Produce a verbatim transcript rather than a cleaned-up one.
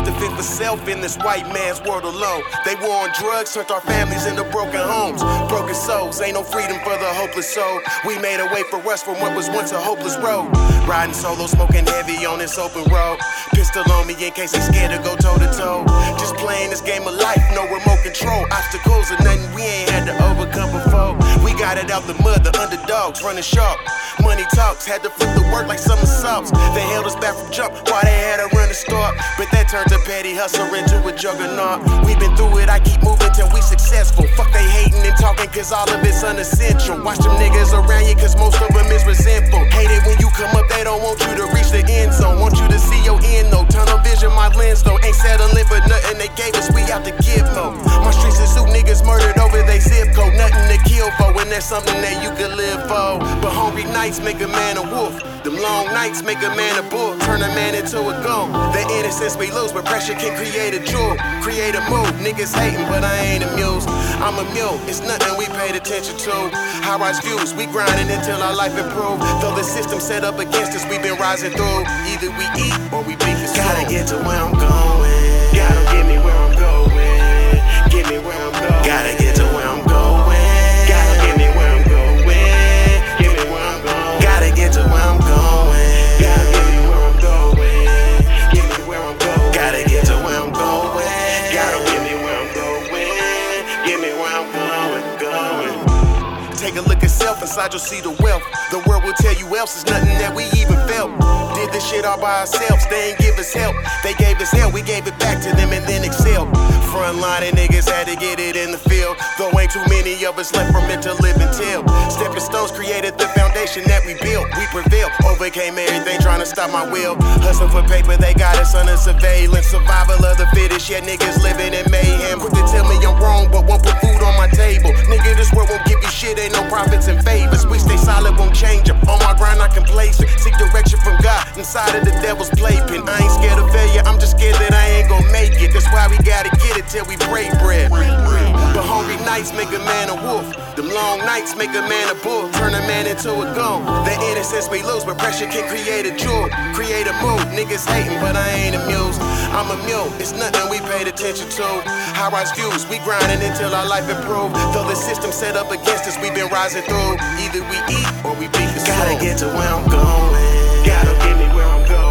have to fend for self in this white man's world alone. They war on drugs, turned our families into broken homes. Broken souls, ain't no freedom for the hopeless soul. We made a way for us from what was once a hopeless road. Riding solo, smoking heavy on this open road. Pistol on me in case they scared to go toe to toe. Just playing this game of life, no remote control. Obstacles are nothing we ain't had to overcome before. We got it out the mud, the underdogs running sharp. Money talks, had to flip the work like somersaults. They held us back from jump while they had to run the start. But that turned a petty hustle into a juggernaut. We been through it, I keep moving till we successful. Fuck they hating and talking cause all of it's unessential. Watch them niggas around you cause most of them is resentful. Hate it when you come up, they don't want you to reach the end zone. Want you to see your end though. Tunnel vision, my lens though. Ain't settling for nothing they gave us, we out to give though. My streets is zoo niggas murdered over they zip code. Nothing to kill for and that's something that you could live for. But hungry nights make a man a wolf. Them long nights make a man a bull. Turn a man into a goon. The innocence we lose, but pressure can create a jewel. Create a move, niggas hating, but I ain't amused. I'm a mule, it's nothing we paid attention to. High rise views, we grinding until our life improve. Though the system set up against us, we been rising through. Either we eat or we beat the Gotta get to where I'm going. Gotta get me where I'm going. Get me where I'm going. Gotta get to where I'm going. Gotta get me where I'm going. Get me where I'm going. Gotta get to where I'm going. Gotta get me where I'm going. Get me where I'm going. Gotta get to where I'm going. Gotta get me where I'm going. Get me where I'm going. Going. Take a look at self, inside you'll see the wealth. The world will tell you else, it's nothing that we even felt. Did this shit all by ourselves, they ain't give us help. They gave us hell, we gave it back to them and then excelled. Frontline niggas had to get it in the field. Though ain't too many of us left from it to live and tell. Stepping stones created the foundation that we built. We prevailed, overcame everything trying to stop my will. Hustling for paper, they got us under surveillance. Survival of the fittest, yet niggas living in mayhem. Quick to tell me I'm wrong, but won't put food on my table. Nigga, this world won't give you shit, ain't no profits and favors. We stay solid, won't change up. On my grind, not complacent. Seek direction from God, inside of the devil's playpen. I ain't scared of failure, I'm just scared that I ain't gon' make it. That's why we gotta get it till we break bread. But hungry nights make a man a wolf. Them long nights make a man a bull. Turn a man into a goon. The innocence we lose, but pressure can create a jewel. Create a move, niggas hating, but I ain't amused. I'm a mule, it's nothing we paid attention to. High rise views, we grinding until our life improve. Though the system set up against us, we been rising through. Either we eat or we beat the Gotta get to where I'm going. Gotta get me where I'm going.